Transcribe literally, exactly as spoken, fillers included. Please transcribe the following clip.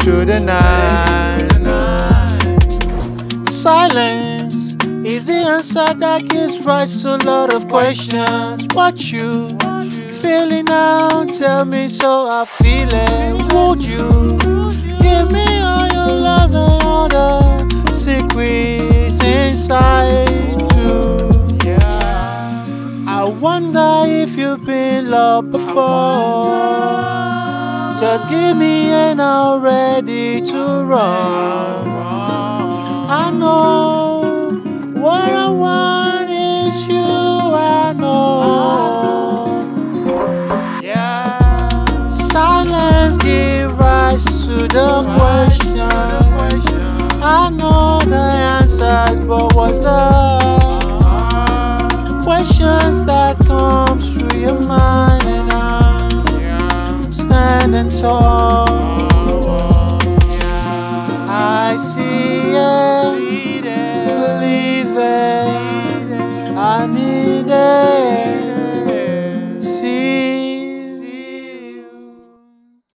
through the night. Silence is the answer that gives rise to a lot of questions. What you feeling now? Tell me so I feel it. Would you give me all your love and all the secrets inside too? I wonder if you've been loved before. Just give me and I'm ready to run. I know what I want is you. I know. Yeah. Silence give rise to the question. I know the answers, but what's the questions that come through your mind? And I'm standing tall. I see